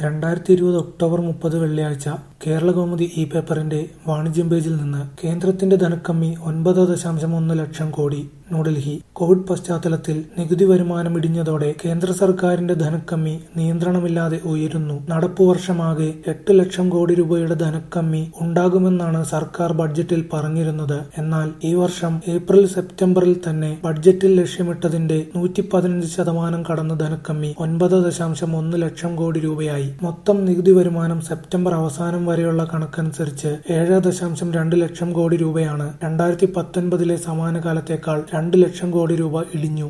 2020 October 30 വെള്ളിയാഴ്ച കേരളകൗമുദി ഇ-പേപ്പറിന്റെ വാണിജ്യം പേജിൽ നിന്ന് കേന്ദ്രത്തിന്റെ ധനക്കമ്മി 9.1 ലക്ഷം കോടി ന്യൂഡൽഹി കോവിഡ് പശ്ചാത്തലത്തിൽ നികുതി വരുമാനം ഇടിഞ്ഞതോടെ കേന്ദ്ര സർക്കാരിന്റെ ധനക്കമ്മി നിയന്ത്രണമില്ലാതെ ഉയരുന്നു. നടപ്പുവർഷമാകെ 8 ലക്ഷം കോടി രൂപയുടെ ധനക്കമ്മി ഉണ്ടാകുമെന്നാണ് സർക്കാർ ബഡ്ജറ്റിൽ പറഞ്ഞിരുന്നത്. എന്നാൽ ഈ വർഷം ഏപ്രിൽ സെപ്റ്റംബറിൽ തന്നെ ബഡ്ജറ്റിൽ ലക്ഷ്യമിട്ടതിന്റെ 115% കടന്ന് ധനക്കമ്മി 9.1 ലക്ഷം കോടി രൂപയായി. മൊത്തം നികുതി വരുമാനം സെപ്റ്റംബർ അവസാനം വരെയുള്ള കണക്കനുസരിച്ച് 7.2 ലക്ഷം കോടി രൂപയാണ്. 2019 സമാന കാലത്തേക്കാൾ 2 ലക്ഷം കോടി രൂപ ഇടിഞ്ഞു.